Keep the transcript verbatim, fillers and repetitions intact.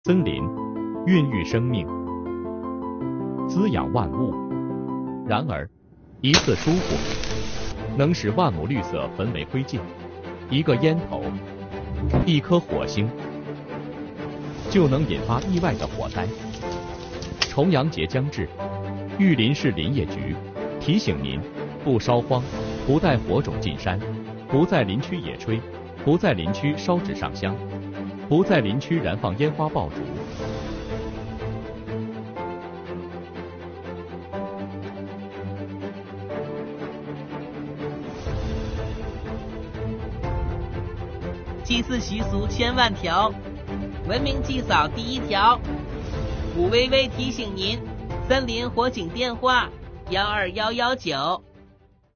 森林孕育生命，滋养万物。然而，一次疏忽，能使万亩绿色焚为灰烬；一个烟头，一颗火星，就能引发意外的火灾。重阳节将至，玉林市林业局提醒您：不烧荒，不带火种进山，不在林区野炊，不在林区烧纸上香，不在林区燃放烟花爆竹。 祭祀习俗千万条，文明祭扫第一条。武微微提醒您，森林火警电话：幺二幺幺九。